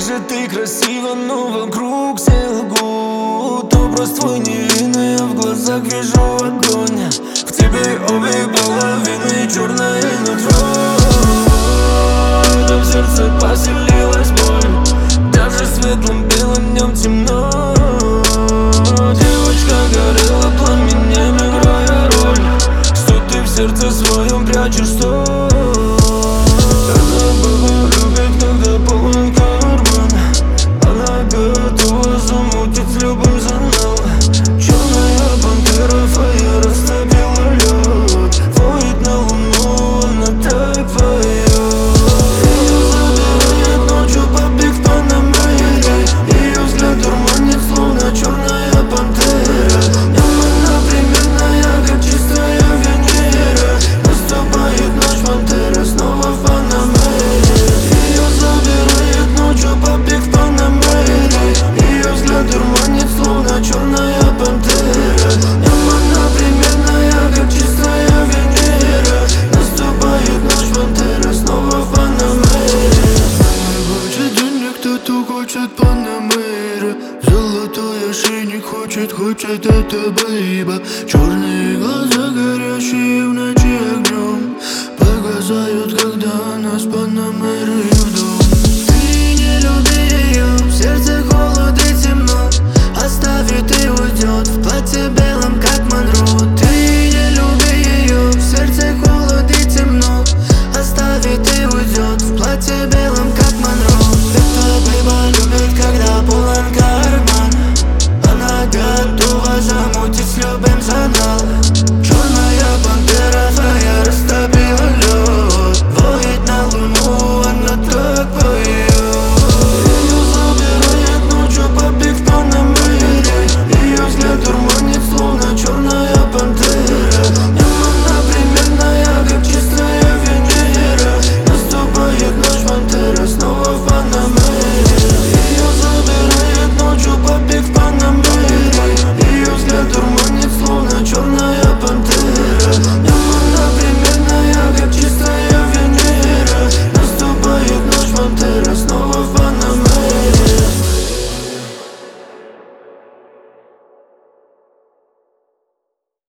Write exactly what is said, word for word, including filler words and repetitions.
же ты красива, но вокруг все лгут. Образ твой невинный, я в глазах вижу огонь. В тебе обе половины, черное нутро. Да в сердце поселилась боль, даже светлым белым днем темно. Девочка горела пламенем, играя роль. Что ты в сердце своем прячешь, что? Она баба любит, когда полон карман. Она готова замутить с любым за нал. Черная пантера, фая растопила лед. Воет на луну, она так поет. Ее забирает ночью побег в Панамере. Ее взгляд дурманит, словно черная пантера. Днем она примерная, как чистая Венера. Наступает ночь, пантера снова в Панамере. Ее забирает ночью побег в Панамере. Ее взгляд дурманит, словно черная пантера. Днем она примерная, как чистая Венера. Наступает ночь, пантера снова в Панамере. Хочет денег, кто-то хочет Панамера. Золотой ошейник хочет, хочет это бейба. Черный